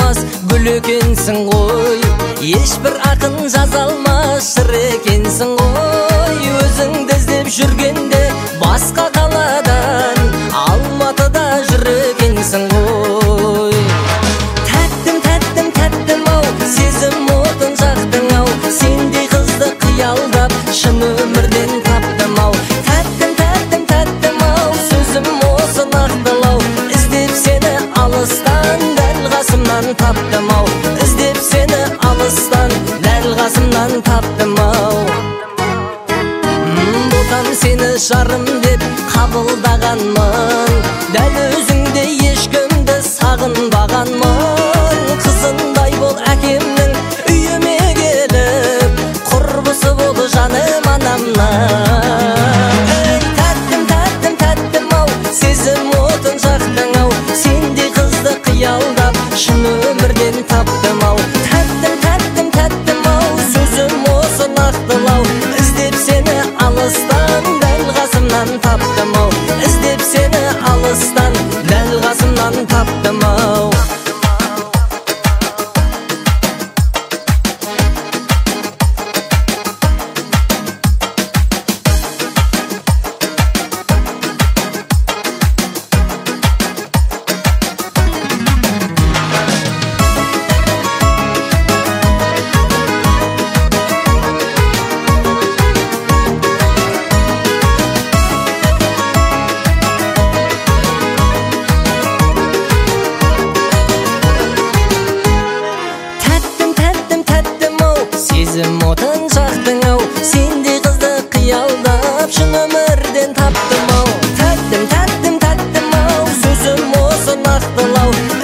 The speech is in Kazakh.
болмас гүл екенсің ғой, ешбір ақын жаза алмас жыр екенсің ғой. Өзіңді іздеп жүргенде басқа қаладан Алматыда жүр екенсің ғой. Тәттім, тәттім, тәттім ау, сезім отын жақтың ау, сендей қызды қиялдап шын өмірден таптым ау. Тәттім, тәттім, тәттім ау, сөзім осы нақтылау, іздеп сені алыстан дәл қасымнан таптым ау. Іздеп сені алыстан дәл қасымнан таптым ау. Ботам сені жарым деп қабылдағанмын, дәл өзіңде ешкімді сағынбағанмын. Қызындай бол әкемнің үйіме келіп, құрбысы бол жаным анамнан. Тәттім, тәттім, тәттім ау, сезім отын жақтың ау, сендей қызды қиялдап шын өмірден таптым ау. Тәттім, тәттім, тәттім ау, сөзім осы нақтылау, іздеп сені алыстан дәл қасымнан таптым ау. Іздеп сені алыстан дәл қасымнан таптым ау. Сезім отын жақтың ау, сендей қызды қиялдап шын өмірден таптым ау. Тәттім, тәттім, тәттім ау, сөзім осы нақтылау,